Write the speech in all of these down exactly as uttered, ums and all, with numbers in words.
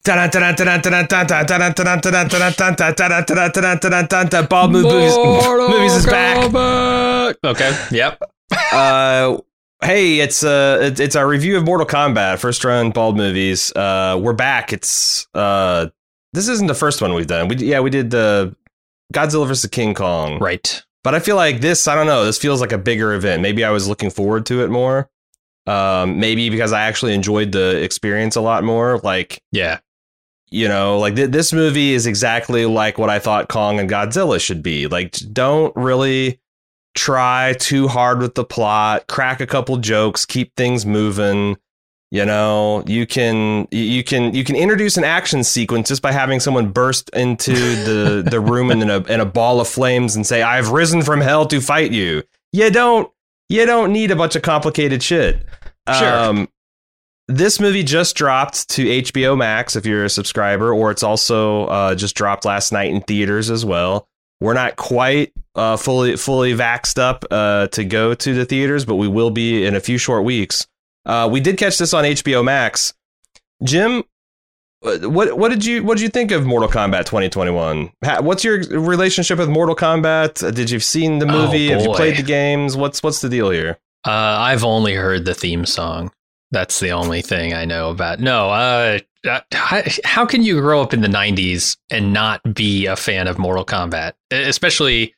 Bald movies, movies is back. Okay. Yep. Uh, hey, it's uh, it's, it's our review of Mortal Kombat, first run Bald movies. Uh, we're back. It's uh, this isn't the first one we've done. We yeah, we did the Godzilla versus King Kong, right? But I feel like this, I don't know, this feels like a bigger event. Maybe I was looking forward to it more. Um, maybe because I actually enjoyed the experience a lot more. Like, yeah, you know, like th- this movie is exactly like what I thought Kong and Godzilla should be. Like, don't really try too hard with the plot, crack a couple jokes, keep things moving. You know, you can you can you can introduce an action sequence just by having someone burst into the, the room in a in a ball of flames and say, "I've risen from hell to fight you." You don't you don't need a bunch of complicated shit. Sure. Um, this movie just dropped to H B O Max if you're a subscriber, or it's also uh, just dropped last night in theaters as well. We're not quite uh, fully fully vaxxed up uh, to go to the theaters, but we will be in a few short weeks. Uh, we did catch this on H B O Max. Jim, what what did you what did you think of Mortal Kombat twenty twenty-one? What's your relationship with Mortal Kombat? Did you've seen the movie? Oh, Have you played the games? What's what's the deal here? Uh, I've only heard the theme song. That's the only thing I know about. No, uh, how, how can you grow up in the nineties and not be a fan of Mortal Kombat? Especially,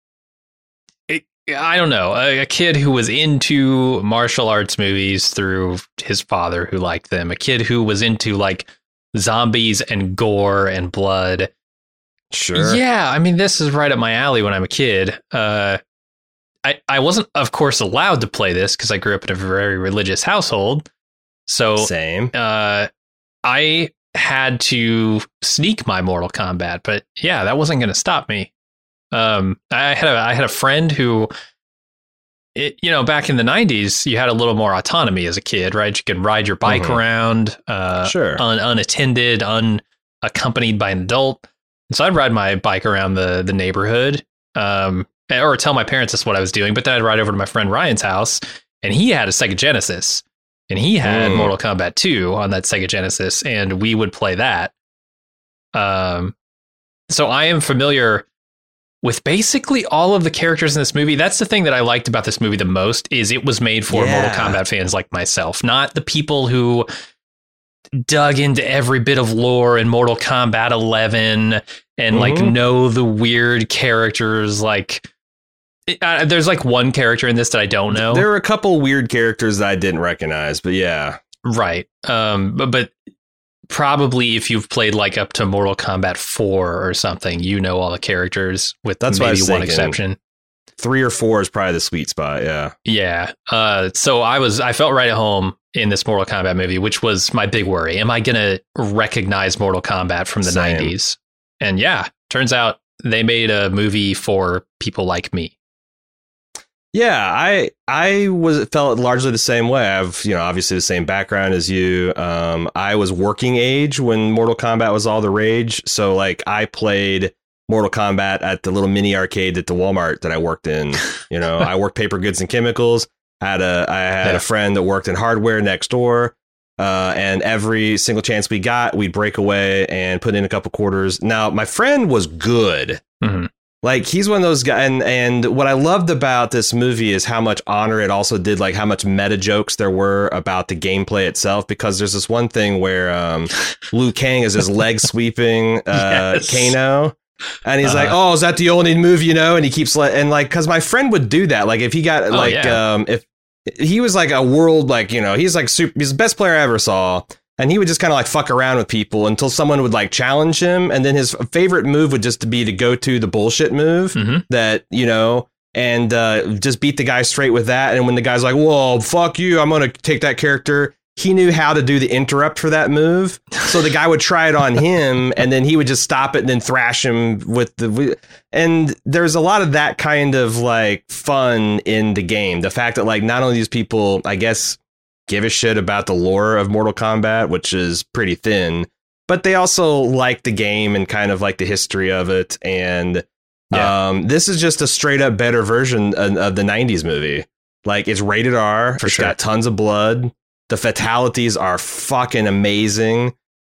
I don't know, a, a kid who was into martial arts movies through his father who liked them. A kid who was into like zombies and gore and blood. Sure. Yeah, I mean, this is right up my alley when I'm a kid. Uh, I, I wasn't, of course, allowed to play this because I grew up in a very religious household. So Same. Uh, I had to sneak my Mortal Kombat. But yeah, that wasn't going to stop me. Um, I had a I had a friend who, it, you know, back in the nineties, you had a little more autonomy as a kid, right? You could ride your bike mm-hmm. around, uh, sure, un, unattended, unaccompanied by an adult. And so I'd ride my bike around the the neighborhood, um, or tell my parents that's what I was doing. But then I'd ride over to my friend Ryan's house, and he had a Sega Genesis, and he had mm. Mortal Kombat two on that Sega Genesis, and we would play that. Um, so I am familiar with basically all of the characters in this movie. That's the thing that I liked about this movie the most, is it was made for yeah. Mortal Kombat fans like myself, not the people who dug into every bit of lore in Mortal Kombat eleven and mm-hmm. like know the weird characters. Like uh, there's like one character in this that I don't know. There are a couple weird characters that I didn't recognize, but yeah. Right. Um, but, but probably if you've played like up to Mortal Kombat four or something, you know all the characters with That's maybe one exception. Three or four is probably the sweet spot. Yeah. Yeah. Uh, so I was I felt right at home in this Mortal Kombat movie, which was my big worry. Am I going to recognize Mortal Kombat from the Same. nineties? And yeah, turns out they made a movie for people like me. Yeah, I I was felt largely the same way. I've, you know, obviously the same background as you. Um, I was working age when Mortal Kombat was all the rage. So like I played Mortal Kombat at the little mini arcade at the Walmart that I worked in. You know, I worked paper goods and chemicals. I had a I had yeah. a friend that worked in hardware next door. Uh, and every single chance we got, we'd break away and put in a couple quarters. Now, my friend was good. Mm-hmm. Like, he's one of those guys. And, and what I loved about this movie is how much honor it also did, like how much meta jokes there were about the gameplay itself. Because there's this one thing where um, Liu Kang is his leg sweeping uh, yes. Kano. And he's uh, like, oh, is that the only move you know? And he keeps like, and like, because my friend would do that. Like, if he got oh, like, yeah. um, if he was like a world, like, you know, he's like super, he's the best player I ever saw. And he would just kind of like fuck around with people until someone would like challenge him. And then his favorite move would just be to go to the bullshit move mm-hmm. that, you know, and uh, just beat the guy straight with that. And when the guy's like, whoa, fuck you, I'm going to take that character. He knew how to do the interrupt for that move. So the guy would try it on him and then he would just stop it and then thrash him with the. And there's a lot of that kind of like fun in the game. The fact that like not only these people, I guess, give a shit about the lore of Mortal Kombat, which is pretty thin, but they also like the game and kind of like the history of it. And yeah. um, this is just a straight up better version of, of the nineties movie. Like, it's rated R. For it's sure. got tons of blood. The fatalities are fucking amazing.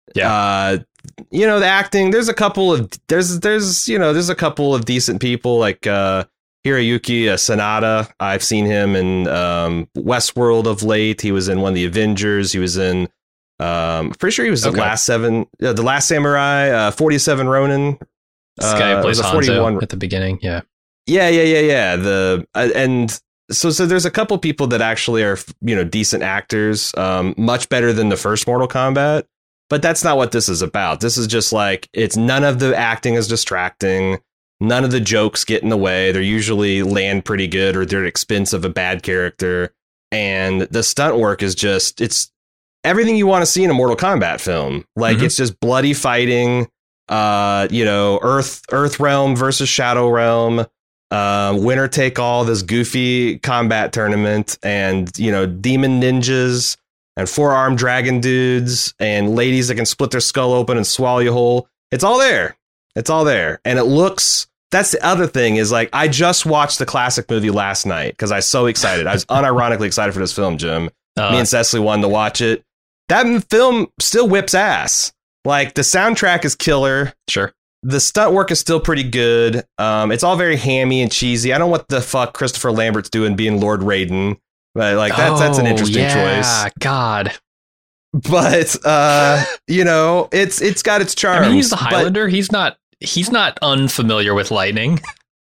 Yeah. Uh, you know, the acting, there's a couple of, there's, there's, you know, there's a couple of decent people like uh, Hiroyuki uh, Sanada. I've seen him in um, Westworld of late. He was in one of the Avengers. He was in, um, pretty sure he was Okay. the last seven, uh, the last Samurai, uh, forty-seven Ronin. This guy Uh, plays it was a Hanzo forty-one at the beginning. Yeah. Yeah, yeah, yeah, yeah. The uh, and so so there's a couple people that actually are, you know, decent actors, um, much better than the first Mortal Kombat. But that's not what this is about. This is just like, it's none of the acting is distracting. None of the jokes get in the way. They usually land pretty good, or they're at expense of a bad character. And the stunt work is just, it's everything you want to see in a Mortal Kombat film. Like, Mhm. it's just bloody fighting, uh, you know, Earth, Earth Realm versus Shadow Realm, uh, winner take all, this goofy combat tournament, and, you know, demon ninjas and four-armed dragon dudes and ladies that can split their skull open and swallow you whole. It's all there. It's all there. And it looks, that's the other thing is, like, I just watched the classic movie last night because I was so excited. I was unironically excited for this film, Jim. Uh, Me and Cecily wanted to watch it. That m- film still whips ass. Like, the soundtrack is killer. sure. The stunt work is still pretty good. Um, it's all very hammy and cheesy. I don't know what the fuck Christopher Lambert's doing being Lord Raiden. But, like, that's, that's an Oh, interesting yeah, choice. God. But uh, you know, it's it's got its charms. I mean, he's the but Highlander. He's not. He's not unfamiliar with lightning.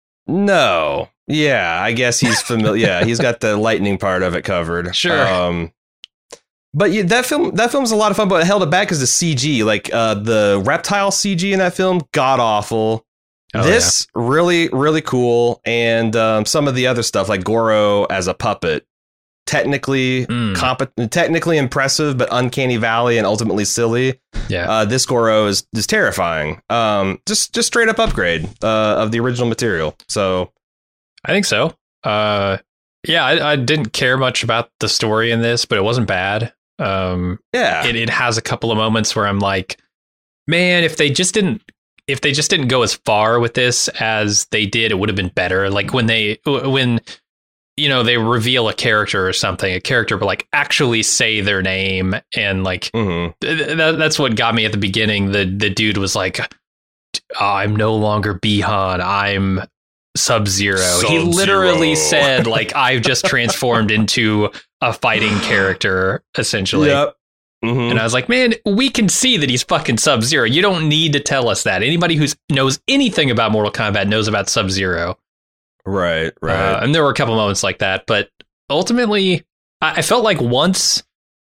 no, yeah, I guess he's familiar. Yeah, he's got the lightning part of it covered. Sure. Um, but yeah, that film that film's a lot of fun. But it held it back is the C G. Like uh, the reptile C G in that film, god awful. Oh, this really really cool, and um, some of the other stuff like Goro as a puppet. Technically Mm. competent, technically impressive, but uncanny valley and ultimately silly. Yeah. Uh, this Goro is, is terrifying. Um, just just straight up upgrade uh, of the original material. So I think so. Uh, yeah, I, I didn't care much about the story in this, but it wasn't bad. Um, yeah, it, it has a couple of moments where I'm like, man, if they just didn't, if they just didn't go as far with this as they did, it would have been better. Like when they, when, you know, they reveal a character or something, a character, but like actually say their name. And like, Mhm. th- that, that's what got me at the beginning. The, the dude was like, I'm no longer Bihan. I'm Sub-Zero. He literally Sub-Zero. said, like, I've just transformed into a fighting character, essentially. Yep. Mhm. And I was like, man, we can see that he's fucking Sub-Zero. You don't need to tell us that. Anybody who knows anything about Mortal Kombat knows about Sub-Zero. Right, right. Uh, and there were a couple moments like that. But ultimately, I, I felt like once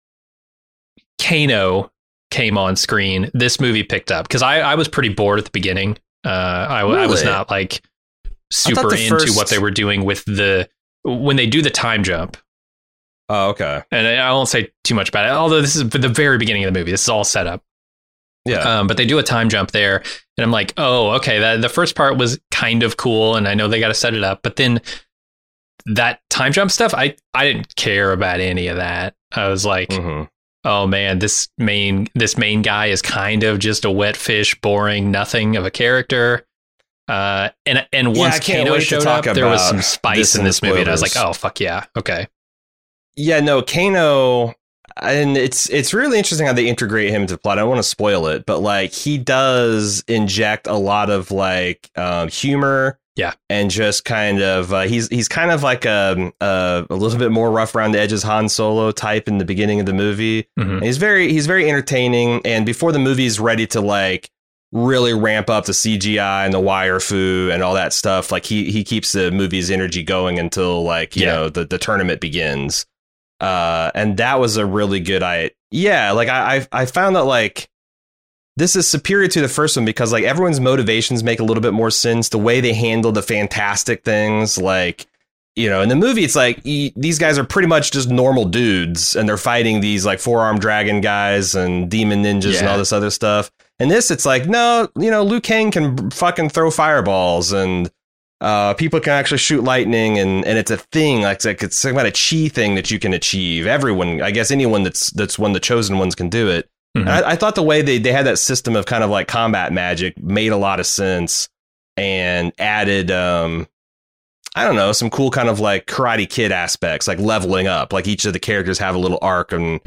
Kano came on screen, this movie picked up. Because I, I was pretty bored at the beginning. Uh, I, I was Really? not like super the into first- what they were doing with the when they do the time jump. oh, okay. And I I won't say too much about it, although this is the very beginning of the movie. This is all set up. Yeah. Um, but they do a time jump there, and I'm like, oh, okay. That the first part was kind of cool, and I know they got to set it up. But then that time jump stuff, I I didn't care about any of that. I was like, Mhm. oh man, this main this main guy is kind of just a wet fish, boring, nothing of a character. Uh, and and Yeah, once I can't Kano wait to showed talk up, there was about some spice this in in the this movie, and I was like, spoilers. oh fuck yeah, okay. Yeah, no, Kano, and it's it's really interesting how they integrate him into the plot. I don't want to spoil it, but like he does inject a lot of like um, humor, Yeah. and just kind of uh, he's he's kind of like a, a a little bit more rough around the edges Han Solo type in the beginning of the movie. Mhm. And he's very he's very entertaining, and before the movie's ready to like really ramp up the C G I and the wire fu and all that stuff, like he he keeps the movie's energy going until like you Yeah. know the the tournament begins. Uh, and that was a really good I yeah, like I I I found that like this is superior to the first one because like everyone's motivations make a little bit more sense. The way they handle the fantastic things, like, you know, in the movie, it's like e- these guys are pretty much just normal dudes and they're fighting these like four armed dragon guys and demon ninjas and Yeah. all this other stuff. And this, it's like, no, you know, Liu Kang can fucking throw fireballs and uh, people can actually shoot lightning, and, and it's a thing. Like it's like it's about a chi thing that you can achieve. Everyone, I guess, anyone that's that's one of the chosen ones can do it. Mhm. And I, I thought the way they, they had that system of kind of like combat magic made a lot of sense and added, um, I don't know, some cool kind of like Karate Kid aspects, like leveling up. Like each of the characters have a little arc and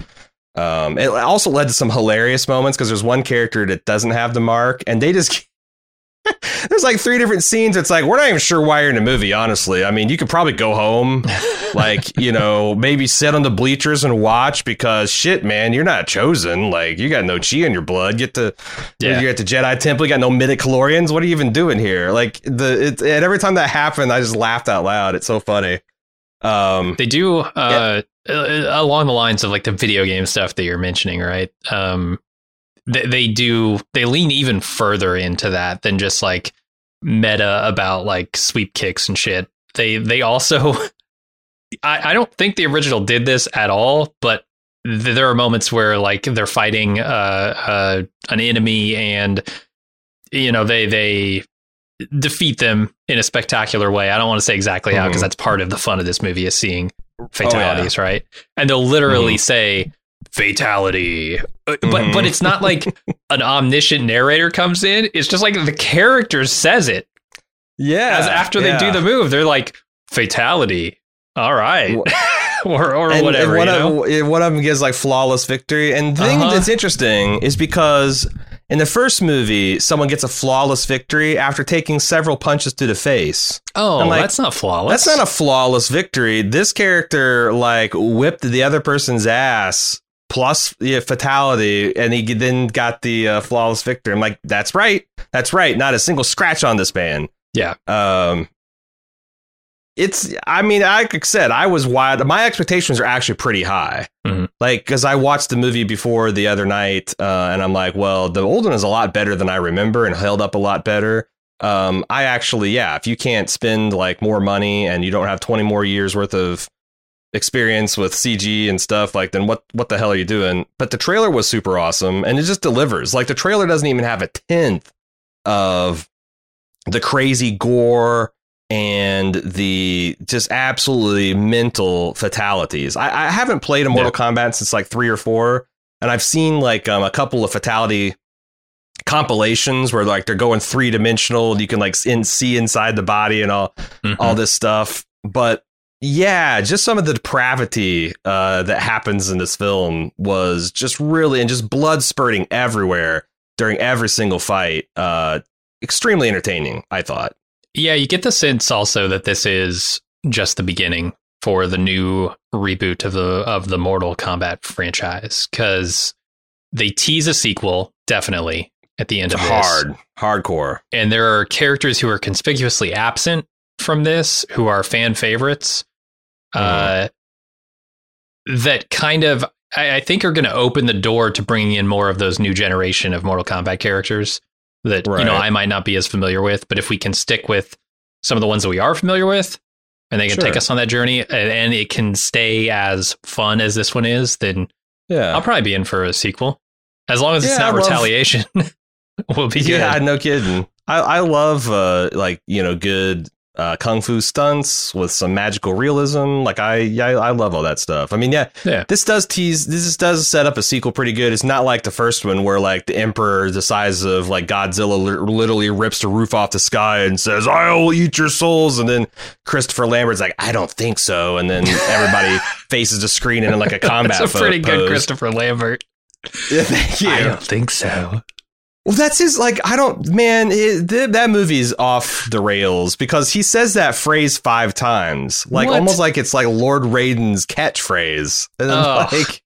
Um, it also led to some hilarious moments because there's one character that doesn't have the mark, and they just there's like three different scenes. It's like, we're not even sure why you're in a movie, honestly. I mean, you could probably go home, like, you know, maybe sit on the bleachers and watch because shit, man, you're not chosen. Like, you got no chi in your blood. Get to yeah. You're at the Jedi Temple. You got no midichlorians. What are you even doing here? Like, the it, and every time that happened, I just laughed out loud. It's so funny. Um, they do uh, yeah. along the lines of like the video game stuff that you're mentioning, right? Um, they, they do they lean even further into that than just like meta about like sweep kicks and shit. They they also I, I don't think the original did this at all, but th- there are moments where like they're fighting uh, uh, an enemy and you know they they. defeat them in a spectacular way. I don't want to say exactly how, because mm-hmm. that's part of the fun of this movie is seeing fatalities, oh, yeah. right? And they'll literally mm-hmm. say fatality, mm-hmm. but but it's not like an omniscient narrator comes in. It's just like the character says it. Yeah. As after yeah. they do the move, they're like fatality. All right. or or and, whatever. And one, you know? of, one of them gives like flawless victory. And the thing uh-huh. that's interesting is because in the first movie, someone gets a flawless victory after taking several punches to the face. Oh, like, that's not flawless. That's not a flawless victory. This character like whipped the other person's ass plus yeah, fatality, and he then got the uh, flawless victory. I'm like, that's right. That's right. Not a single scratch on this man. Yeah. Um. It's, I mean, like I said, I was wild. My expectations are actually pretty high. Mm-hmm. Like, because I watched the movie before the other night, uh, and I'm like, well, the old one is a lot better than I remember and held up a lot better. Um, I actually, yeah, if you can't spend like more money and you don't have twenty more years worth of experience with C G and stuff, like, then what, what the hell are you doing? But the trailer was super awesome, and it just delivers. Like, the trailer doesn't even have a tenth of the crazy gore and the just absolutely mental fatalities. I, I haven't played a Mortal yeah. Kombat since like three or four, and I've seen like um, a couple of fatality compilations where like they're going three dimensional. You can like in, see inside the body and all mm-hmm. all this stuff. But yeah, just some of the depravity uh, that happens in this film was just really, and just blood spurting everywhere during every single fight. Uh, extremely entertaining, I thought. Yeah, you get the sense also that this is just the beginning for the new reboot of the of the Mortal Kombat franchise, because they tease a sequel, definitely, at the end of this. Hard, hardcore. And there are characters who are conspicuously absent from this, who are fan favorites, mm. uh, that kind of, I, I think, are going to open the door to bringing in more of those new generation of Mortal Kombat characters that, right. you know, I might not be as familiar with, but if we can stick with some of the ones that we are familiar with, and they can sure. take us on that journey, and, and it can stay as fun as this one is, then yeah, I'll probably be in for a sequel. As long as yeah, it's not I retaliation, love... we'll be good. Yeah, no kidding. I, I love, uh, like, you know, good uh, kung fu stunts with some magical realism. Like, I, yeah, I love all that stuff. I mean, yeah, yeah, this does tease, this does set up a sequel pretty good. It's not like the first one where like the Emperor, the size of like Godzilla, li- literally rips the roof off the sky and says, "I'll eat your souls." And then Christopher Lambert's like, "I don't think so." And then everybody faces the screen in like a combat. That's a pretty pose. Good Christopher Lambert. Yeah, thank you. I don't think so. Well, that's his, like, I don't, man, it, th- that movie's off the rails because he says that phrase five times. Like, what? Almost like it's like Lord Raiden's catchphrase. And then, oh. like,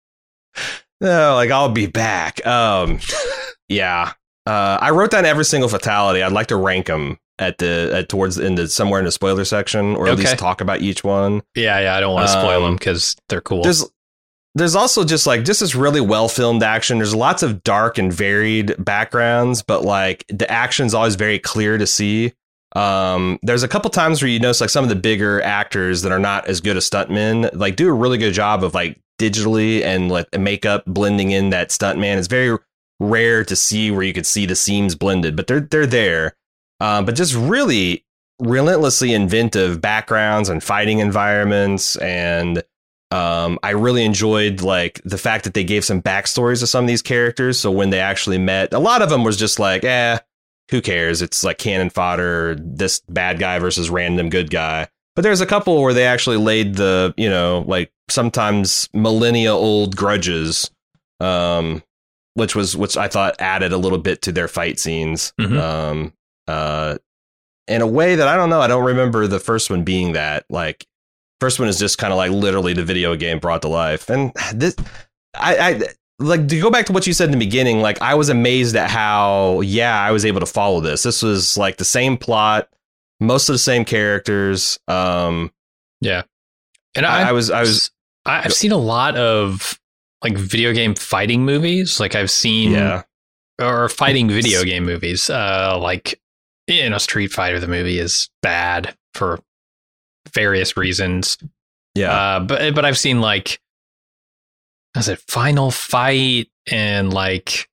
no, like, I'll be back. Um, yeah. Uh, I wrote down every single fatality. I'd like to rank them at the, at towards the end, of, somewhere in the spoiler section, or at okay. least talk about each one. Yeah, yeah, I don't want to spoil um, them because they're cool. There's, There's also just like just this really well filmed action. There's lots of dark and varied backgrounds, but like the action's always very clear to see. Um, there's a couple times where you notice like some of the bigger actors that are not as good as stuntmen, like do a really good job of like digitally and like makeup blending in that stuntman. It's very rare to see where you could see the seams blended, but they're they're there. Um, but just really relentlessly inventive backgrounds and fighting environments. And Um, I really enjoyed like the fact that they gave some backstories to some of these characters. So when they actually met, a lot of them was just like, eh, who cares? It's like cannon fodder, this bad guy versus random good guy. But there's a couple where they actually laid the, you know, like sometimes millennia old grudges, um, which was which I thought added a little bit to their fight scenes. Mhm. Um, uh, in a way that I don't know. I don't remember the first one being that. Like, first one is just kind of like literally the video game brought to life. And this, I, I like to go back to what you said in the beginning. Like, I was amazed at how, yeah, I was able to follow this. This was like the same plot, most of the same characters. Um, yeah. And I, I, I was, I was, I- I've seen a lot of like video game fighting movies. Like I've seen, yeah, or fighting video game movies. Uh, like, you know, Street Fighter, the movie is bad for various reasons. yeah. Uh, but but I've seen like, was it Final Fight and like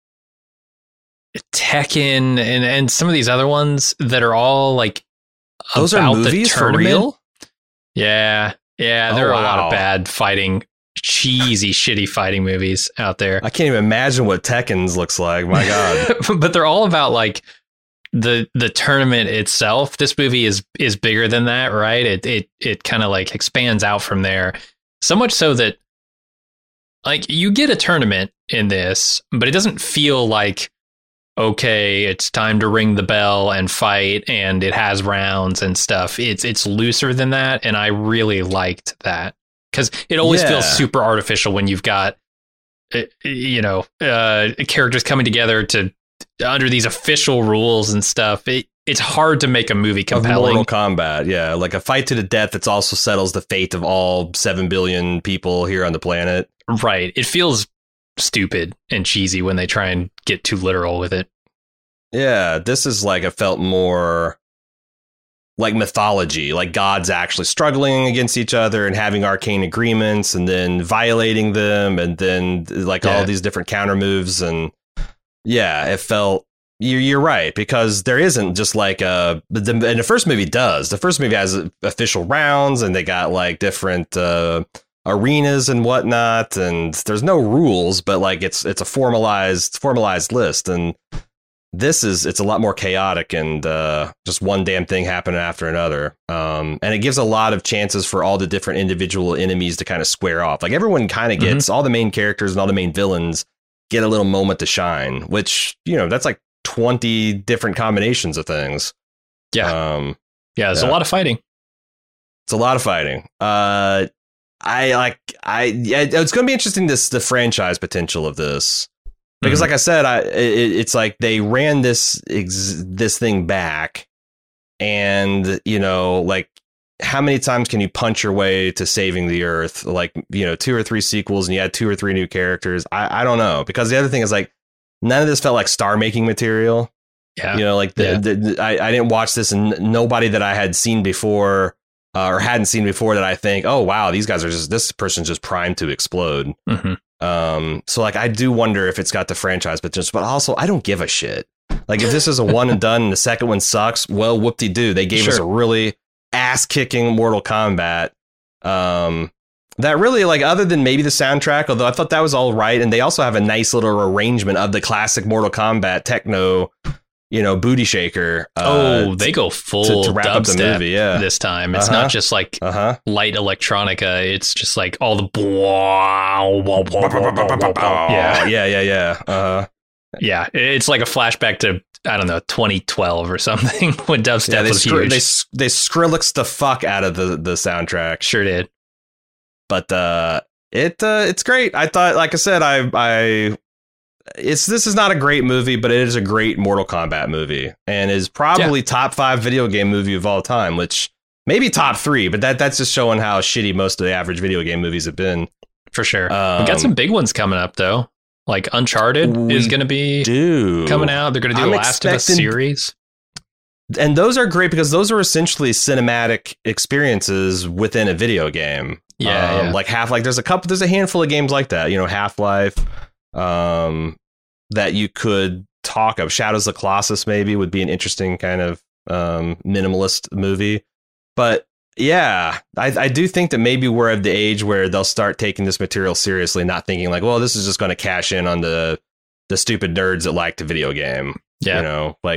Tekken and and some of these other ones that are all like Those are about movies the for tournament. real? Yeah, yeah. Oh, There are a lot wow. of bad fighting, cheesy, shitty fighting movies out there. I can't even imagine what Tekken's looks like. My God. But they're all about like the the tournament itself. This movie is is bigger than that, right? It it it kind of like expands out from there. So much so that like you get a tournament in this, but it doesn't feel like, okay, it's time to ring the bell and fight, and it has rounds and stuff. It's it's looser than that, and I really liked that because it always Yeah. feels super artificial when you've got uh, you know uh, characters coming together to under these official rules and stuff. It, it's hard to make a movie Of compelling. Mortal Kombat, yeah, like a fight to the death that also settles the fate of all seven billion people here on the planet. Right? It feels stupid and cheesy when they try and get too literal with it. Yeah, this is like it felt more like mythology, like gods actually struggling against each other and having arcane agreements and then violating them and then like Yeah. all these different counter moves. And yeah, it felt you're, you're right, because there isn't just like a the, and the first movie does. The first movie has official rounds and they got like different uh, arenas and whatnot. And there's no rules, but like it's it's a formalized formalized list. And this is it's a lot more chaotic and uh, just one damn thing happening after another. Um, and it gives a lot of chances for all the different individual enemies to kind of square off. Like everyone kind of gets all the main characters and all the main villains get a little moment to shine, which, you know, that's like twenty different combinations of things. Yeah, Um, yeah. There's yeah. a lot of fighting. it's a lot of fighting. Uh, I like I yeah, it's going to be interesting this the franchise potential of this. Because, Mhm. like I said, I it, it's like they ran this ex, this thing back, and you know, like how many times can you punch your way to saving the Earth? Like, you know, two or three sequels, and you had two or three new characters. I I don't know, because the other thing is like none of this felt like star making material. Yeah, You know, like the, Yeah. the, the I I didn't watch this, and nobody that I had seen before uh, or hadn't seen before that I think, oh wow, these guys are just this person's just primed to explode. hmm Um, so like I do wonder if it's got the franchise potential, but also I don't give a shit. Like if this is a one and done and the second one sucks, well, whoop-de-doo. They gave us a Sure. really ass-kicking Mortal Kombat. Um, that really, like, other than maybe the soundtrack, although I thought that was all right, and they also have a nice little arrangement of the classic Mortal Kombat techno, you know, booty shaker. Uh, oh, they go full to, to wrap up the dubstep movie, yeah. this time. It's Uh-huh. not just like Uh huh. light electronica. It's just like all the yeah, yeah, yeah, yeah. Uh huh. yeah. It's like a flashback to I don't know twenty twelve or something when dubstep Yeah, they, was scr- huge. they s- they Skrillex the fuck out of the the soundtrack. Sure did. But uh, it uh, it's great. I thought, like I said, I I it's this is not a great movie, but it is a great Mortal Kombat movie, and is probably top five video game movie of all time, which maybe top three. But that that's just showing how shitty most of the average video game movies have been. For sure. Um, we got some big ones coming up though. Like Uncharted We is going to be Dude, coming out. They're going to do I'm a Last of Us expecting- series. and those are great because those are essentially cinematic experiences within a video game. Yeah, Um, yeah. like Half Life. There's a couple. There's a handful of games like that. You know, Half Life. Um, that you could talk of. Shadows of the Colossus maybe would be an interesting kind of um minimalist movie. But yeah, I, I do think that maybe we're at the age where they'll start taking this material seriously, not thinking like, well, this is just going to cash in on the the stupid nerds that like the video game. Yeah. You know, like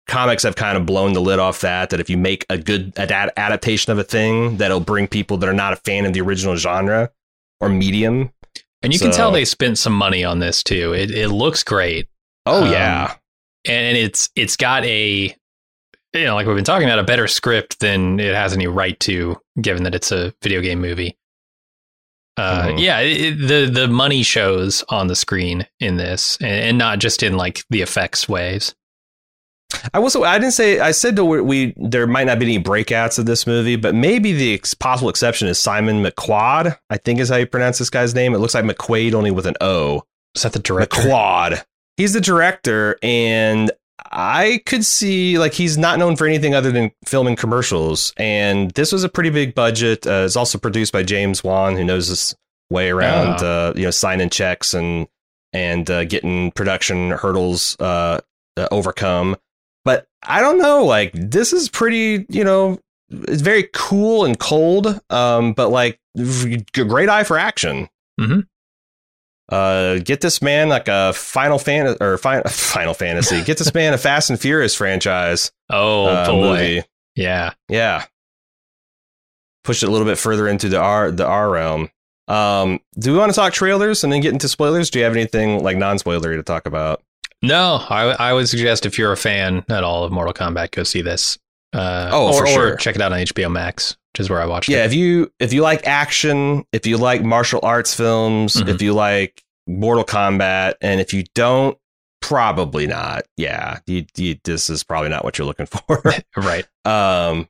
comics have kind of blown the lid off that, that if you make a good ad- adaptation of a thing, that'll bring people that are not a fan of the original genre or medium. And you so, can tell they spent some money on this too. It it looks great. Oh um, yeah. And it's it's got a, you know, like we've been talking about, a better script than it has any right to, given that it's a video game movie. Uh, mm-hmm. Yeah, it, the the money shows on the screen in this, and, and not just in like the effects ways. I was I didn't say I said that we, we there might not be any breakouts of this movie, but maybe the ex- possible exception is Simon McQuoid. I think is how you pronounce this guy's name. It looks like McQuaid only with an O. Is that the director? McQuoid. He's the director, and I could see, like, he's not known for anything other than filming commercials. And this was a pretty big budget. Uh, it's also produced by James Wan, who knows his way around, oh. uh, you know, signing checks and and uh, getting production hurdles uh, uh, overcome. But I don't know, like, this is pretty, you know, it's very cool and cold, um, but like, great eye for action. Mm-hmm. Uh, get this man like a Final Fan or fi- Final Fantasy. Get this man a Fast and Furious franchise. Oh uh, boy, movie. yeah, yeah. Push it a little bit further into the R the R realm. Um, do we want to talk trailers and then get into spoilers? Do you have anything like non-spoilery to talk about? No, I I would suggest if you're a fan at all of Mortal Kombat, go see this. Uh, oh, or, for sure. Or check it out on H B O Max, which is where I watched yeah, it. Yeah, if you if you like action, if you like martial arts films, mm-hmm. if you like Mortal Kombat, and if you don't, probably not. Yeah, you, you, this is probably not what you're looking for. Right. Um,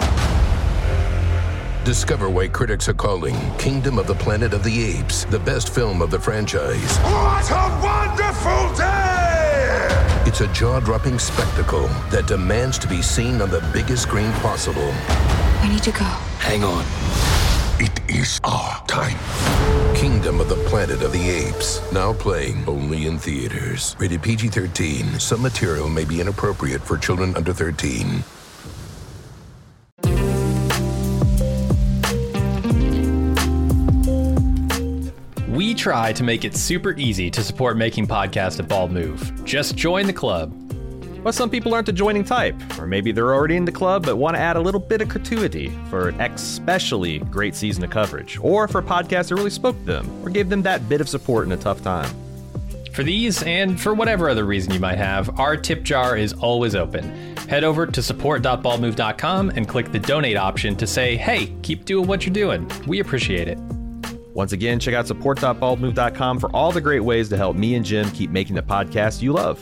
Discover why critics are calling Kingdom of the Planet of the Apes the best film of the franchise. What a wonderful day! It's a jaw-dropping spectacle that demands to be seen on the biggest screen possible. We need to go. Hang on. It is our time. Kingdom of the Planet of the Apes. Now playing only in theaters. Rated P G thirteen. Some material may be inappropriate for children under thirteen. We try to make it super easy to support making podcasts at Bald Move. Just join the club. But some people aren't the joining type, or maybe they're already in the club but want to add a little bit of gratuity for an especially great season of coverage, or for a podcast that really spoke to them, or gave them that bit of support in a tough time. For these, and for whatever other reason you might have, our tip jar is always open. Head over to support dot bald move dot com and click the donate option to say, hey, keep doing what you're doing. We appreciate it. Once again, check out support dot bald move dot com for all the great ways to help me and Jim keep making the podcast you love.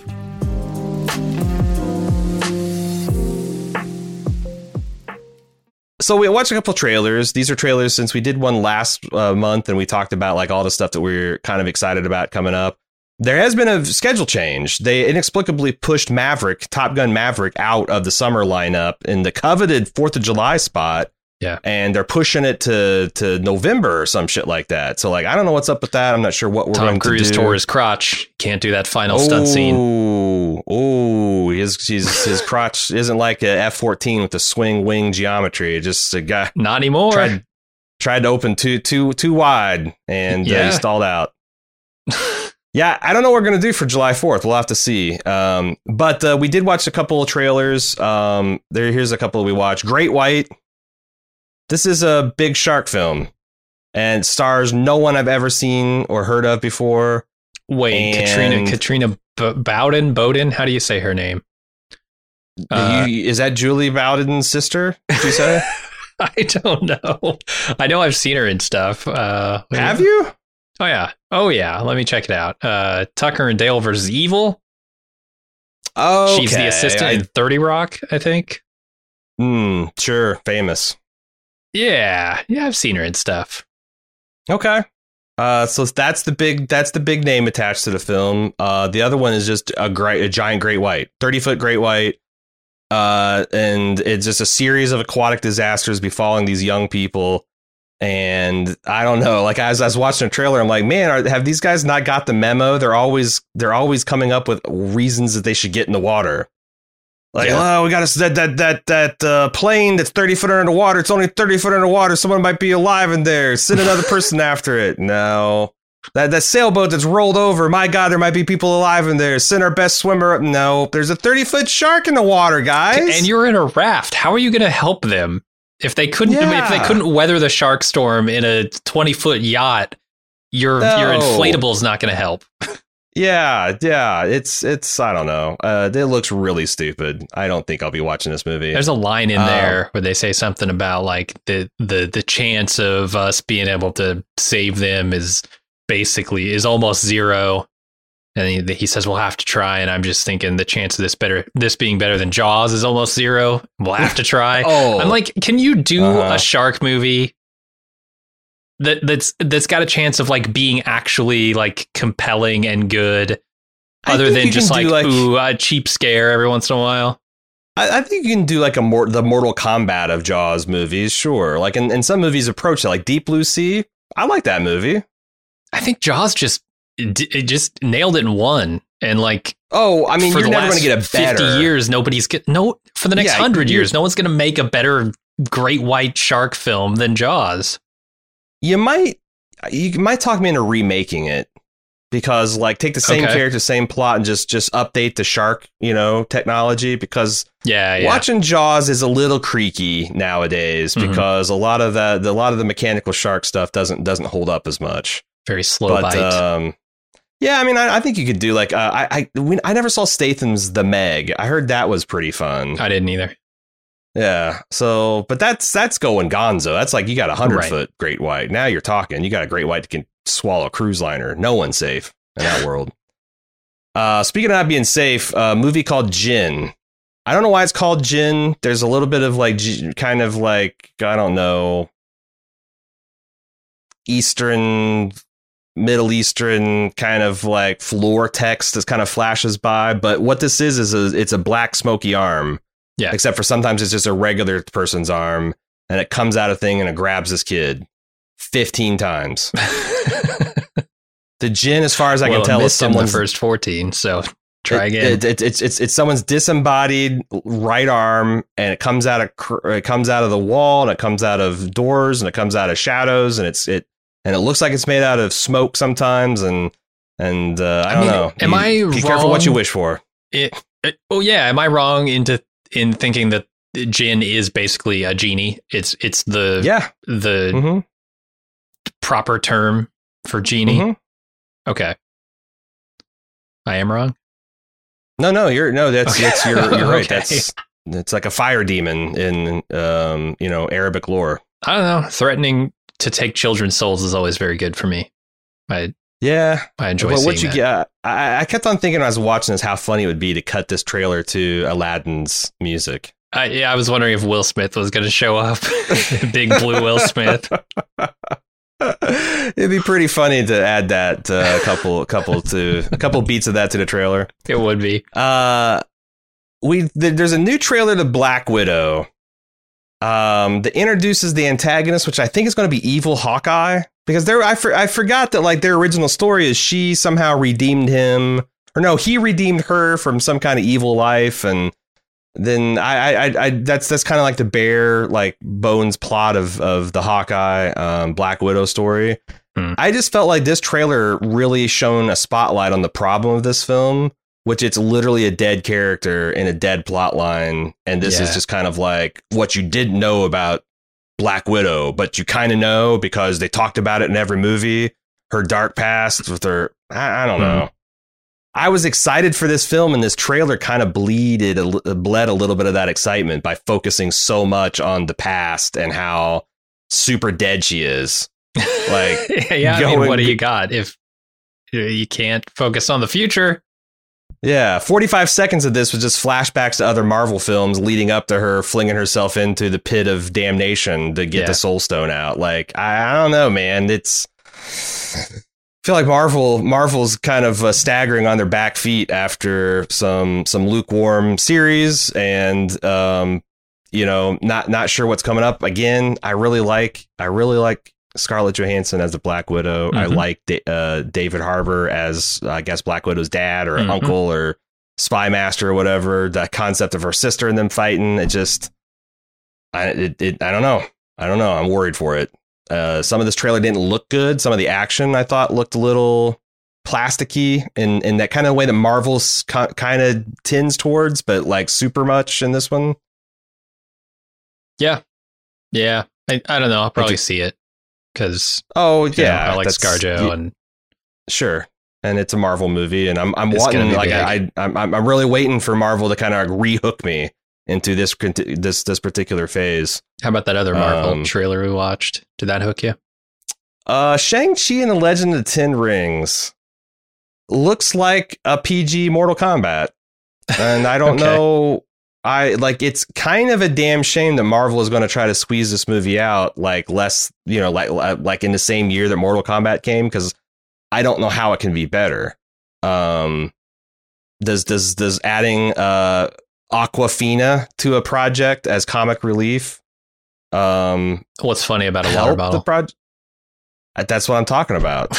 So we watched a couple trailers. These are trailers since we did one last uh, month and we talked about like all the stuff that we're kind of excited about coming up. There has been a schedule change. They inexplicably pushed Maverick, Top Gun Maverick, out of the summer lineup in the coveted fourth of July spot. Yeah. And they're pushing it to, to November or some shit like that. So, like, I don't know what's up with that. I'm not sure what we're Tom going Cruise to do. tore his crotch. Can't do that final stunt scene. Oh, oh, his, his, his crotch isn't like a F fourteen with the swing wing geometry. It just a guy. Not anymore. Tried, tried to open too, too, too wide and yeah. uh, he stalled out. Yeah, I don't know what we're going to do for July fourth. We'll have to see. Um, but uh, we did watch a couple of trailers. Um, there, here's a couple we watched. Great White. This is a big shark film and stars no one I've ever seen or heard of before. Wait, and Katrina Katrina B- Bowden? Bowden? How do you say her name? Uh, you, is that Julie Bowden's sister? Did you say? I don't know. I know I've seen her in stuff. Uh, Have you? Oh, yeah. Oh, yeah. Let me check it out. Uh, Tucker and Dale versus Evil. Oh, She's the assistant I, in thirty Rock, I think. Hmm. Sure. Famous. Yeah. Yeah, I've seen her in stuff. Okay. Uh, so that's the big that's the big name attached to the film. Uh, the other one is just a great a giant great white, thirty foot great white. Uh, and it's just a series of aquatic disasters befalling these young people. And I don't know, like as I was watching a trailer, I'm like, man, are, have these guys not got the memo? They're always they're always coming up with reasons that they should get in the water. Like, yeah. oh, we got us that that that that uh, plane that's thirty foot under the water. It's only thirty foot under water. Someone might be alive in there. Send another person after it. No, That that sailboat that's rolled over. My God, there might be people alive in there. Send our best swimmer up. No, there's a thirty foot shark in the water, guys. And you're in a raft. How are you going to help them if they couldn't? Yeah. If they couldn't weather the shark storm in a twenty foot yacht, your No. your inflatable's not going to help. Yeah, yeah. It's it's. I don't know. Uh, it looks really stupid. I don't think I'll be watching this movie. There's a line in Um, there where they say something about like the the the chance of us being able to save them is basically is almost zero. And he, he says we'll have to try, and I'm just thinking the chance of this better this being better than Jaws is almost zero. We'll have to try. Oh. I'm like, can you do Uh-huh. a shark movie that that's that's got a chance of like being actually like compelling and good, I other think than you just can like, do, like- ooh, a cheap scare every once in a while? I, I think you can do like a more the Mortal Kombat of Jaws movies, sure. Like, and, and some movies approach it, like Deep Blue Sea. I like that movie. I think Jaws just it, it just nailed it in one, and like Oh, I mean, for you're the never last going to get a better. fifty years, nobody's get no for the next Yeah, hundred you're- years, no one's going to make a better great white shark film than Jaws. You might you might talk me into remaking it because, like, take the same Okay. character, same plot, and just just update the shark, you know, technology. Because Yeah, yeah. watching Jaws is a little creaky nowadays Mhm. because a lot of the, the a lot of the mechanical shark stuff doesn't doesn't hold up as much. Very slow But bite. um, yeah, I mean, I, I think you could do like uh, I I we, I never saw Statham's The Meg. I heard that was pretty fun. I didn't either. Yeah. So, but that's that's going gonzo. That's like you got a hundred Right. foot great white. Now you're talking. You got a great white that can swallow a cruise liner. No one's safe in that world. Uh, speaking of not being safe, a movie called Jinn. I don't know why it's called Jinn. There's a little bit of like J- kind of like I don't know, Eastern, Middle Eastern kind of like floor text that kind of flashes by. But what this is is a, it's a black smoky arm. Yeah. Except for sometimes it's just a regular person's arm and it comes out of thing and it grabs this kid fifteen times. The Jinn, as far as I well, can tell, it is missed him the someone's first fourteen. So try again. It, it, it's it's it's someone's disembodied right arm, and it comes out of cr- it comes out of the wall, and it comes out of doors, and it comes out of shadows, and it's it and it looks like it's made out of smoke sometimes, and and uh, I, I don't mean, know. am You- I be careful what you wrong? wish for? It, it, oh yeah, am I wrong into in thinking that Jinn is basically a genie? It's it's the Yeah. the Mm-hmm. proper term for genie. Mhm. Okay, I am wrong. No, no, you're no. That's Okay. that's you're you're right. Okay. That's it's like a fire demon in um you know Arabic lore. I don't know. Threatening to take children's souls is always very good for me. I Yeah. I enjoy But seeing what you that. get, I, I kept on thinking when I was watching this how funny it would be to cut this trailer to Aladdin's music. I, yeah, I was wondering if Will Smith was going to show up. Big blue Will Smith. It'd be pretty funny to add that uh, a couple, couple to a couple beats of that to the trailer. It would be. Uh, we th- there's a new trailer to Black Widow, um, that introduces the antagonist, which I think is going to be evil Hawkeye, because there I for, I forgot that like their original story is she somehow redeemed him, or no, he redeemed her from some kind of evil life, and then I I, I that's that's kind of like the bare like bones plot of of the Hawkeye um, Black Widow story. Hmm. I just felt like this trailer really shone a spotlight on the problem of this film, which it's literally a dead character in a dead plot line. And this is Yeah. just kind of like what you didn't know about Black Widow, but you kind of know because they talked about it in every movie, her dark past with her. I, I don't Hmm. know. I was excited for this film, and this trailer kind of bleeded, a li- bled a little bit of that excitement by focusing so much on the past and how super dead she is. Like, yeah, I go mean, and what do be- you got if you can't focus on the future? yeah, forty-five seconds of this was just flashbacks to other Marvel films leading up to her flinging herself into the pit of damnation to get Yeah. the Soul Stone out. Like, I, I don't know, man. It's I feel like Marvel Marvel's kind of uh, staggering on their back feet after some some lukewarm series, and um, you know, not not sure what's coming up. Again, I really like I really like Scarlett Johansson as the Black Widow. I Mhm. like da- uh, David Harbour as uh, I guess Black Widow's dad or Mhm. uncle or spy master or whatever. The concept of her sister and them fighting, it just I it, it I don't know. I don't know. I'm worried for it. Uh, some of this trailer didn't look good. Some of the action I thought looked a little plasticky in, in that kind of way that Marvel's co- kind of tends towards, but like super much in this one. Yeah. Yeah. I, I don't know. I'll probably Like, see it because, oh, yeah. know, I like that's- ScarJo y- and Sure. And it's a Marvel movie, and I'm I'm It's gonna wanting be like big. I I'm I'm really waiting for Marvel to kind of rehook me into this conti- this this particular phase. how about that other Marvel Um, trailer we watched? Did that hook you? Uh, Shang-Chi and the Legend of the Ten Rings looks like a P G Mortal Kombat, and I don't Okay. know. I like it's kind of a damn shame that Marvel is going to try to squeeze this movie out like less, you know, like like in the same year that Mortal Kombat came, because I don't know how it can be better. Um, does does does adding uh Aquafina to a project as comic relief um What's funny about a water help the bottle? project? That's what I'm talking about.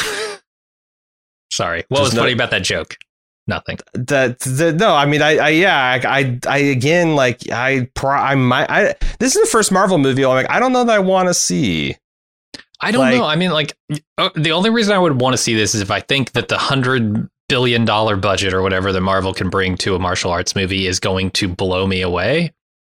Sorry. What Just was no- funny about that joke? Nothing. that the, no, I mean, I, I yeah, I, I, I again, like, I, pro, I might, I, this is the first Marvel movie I'm like, I don't know that I want to see. I don't Like- know. I mean, like, uh, the only reason I would want to see this is if I think that the hundred billion dollar budget or whatever that Marvel can bring to a martial arts movie is going to blow me away.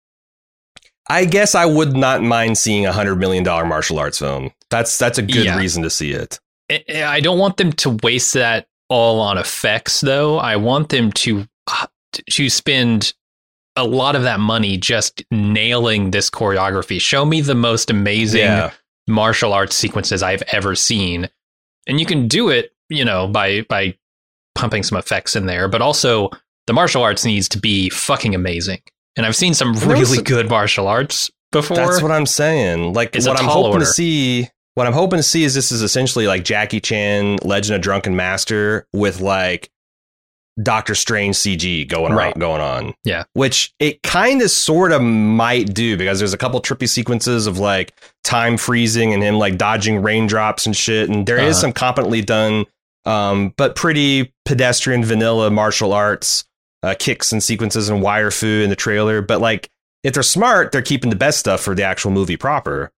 I guess I would not mind seeing a hundred million dollar martial arts film. That's that's a good Yeah. reason to see it. I- I don't want them to waste that all on effects, though. I want them to uh, to spend a lot of that money just nailing this choreography. Show me the most amazing Yeah, martial arts sequences I've ever seen. And you can do it, you know, by by pumping some effects in there, but also the martial arts needs to be fucking amazing. And I've seen some There was really some- good martial arts before. that's what I'm saying. Like, It's a what I'm tall hoping order. to see. What I'm hoping to see is this is essentially like Jackie Chan, Legend of Drunken Master, with like Doctor Strange C G going Right. on, going on. Yeah. Which it kind of sort of might do, because there's a couple trippy sequences of like time freezing and him like dodging raindrops and shit. And there is Uh-huh. some competently done, um, but pretty pedestrian vanilla martial arts uh, kicks and sequences and wire fu in the trailer. But like, if they're smart, they're keeping the best stuff for the actual movie proper.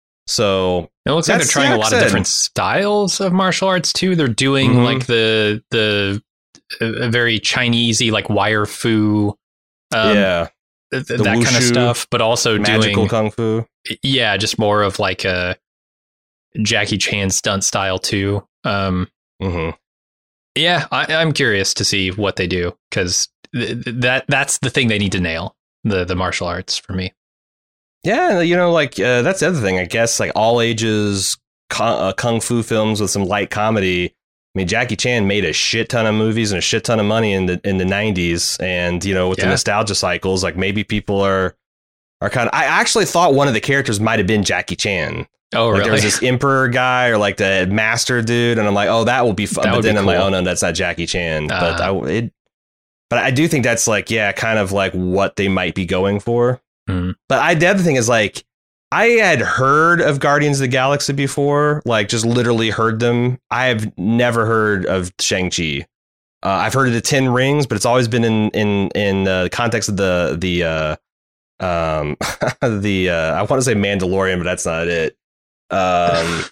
So It looks like they're That's- trying yeah, a lot like I of said. different styles of martial arts too. They're doing Mhm. like the the uh, very Chinesey like wire fu, um, yeah, th- th- the that kind of wushu, stuff. But also magical doing kung fu. yeah, just more of like a Jackie Chan stunt style too. Um, hmm yeah, I, I'm curious to see what they do because th- th- that that's the thing they need to nail the the martial arts for me. Yeah, you know, like uh, that's the other thing. I guess like all ages kung, uh, kung fu films with some light comedy. I mean, Jackie Chan made a shit ton of movies and a shit ton of money in the in the nineties, and you know, with the Yeah. nostalgia cycles, like maybe people are are kind of. I actually thought one of the characters might have been Jackie Chan. Oh, Like really? there was this emperor guy or like the master dude, and I'm like, oh, that will be fun. That But would then be I'm like, cool. oh no, that's not Jackie Chan. But Uh. I it, but I do think that's like, yeah, kind of like what they might be going for. Mhm. But I the other thing is like, I had heard of Guardians of the Galaxy before, like just literally heard them. I have never heard of Shang-Chi. Uh, I've heard of the Ten Rings, but it's always been in in in the context of the the uh, um the uh, I want to say Mandalorian, but that's not it. Um,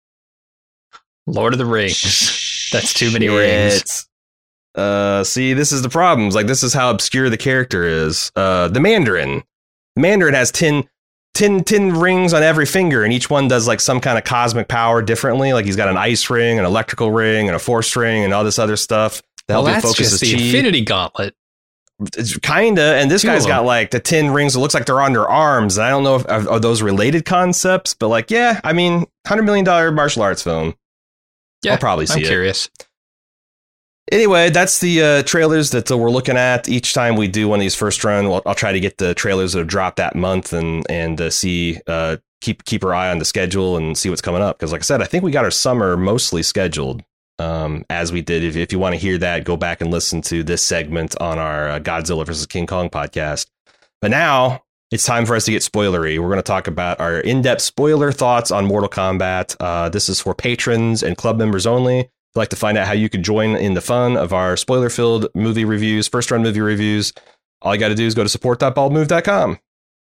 Lord of the Rings. That's too many rings. shit. Uh, see, this is the problems. Like, this is how obscure the character is. Uh, the Mandarin. The Mandarin has ten, ten, ten rings on every finger, and each one does like some kind of cosmic power differently. Like, he's got an ice ring, an electrical ring, and a force ring, and all this other stuff to Well, help him that's focus just his the chi. Infinity Gauntlet. It's kinda, and this Two guy's of got them. like the ten rings. It looks like they're on their arms. And I don't know if are, are those related concepts, but like, yeah, I mean, hundred million dollar martial arts film. Yeah, I'll probably see I'm it. curious. Anyway, that's the uh, trailers that uh, we're looking at each time we do one of these first run. We'll, I'll try to get the trailers that have dropped that month and and uh, see uh, keep keep our eye on the schedule and see what's coming up. Because like I said, I think we got our summer mostly scheduled um, as we did. If, if you want to hear that, go back and listen to this segment on our uh, Godzilla versus King Kong podcast. But now it's time for us to get spoilery. We're going to talk about our in-depth spoiler thoughts on Mortal Kombat. Uh, this is for patrons and club members only. If you'd like to find out how you could join in the fun of our spoiler-filled movie reviews, first-run movie reviews, all you got to do is go to support dot bald move dot com.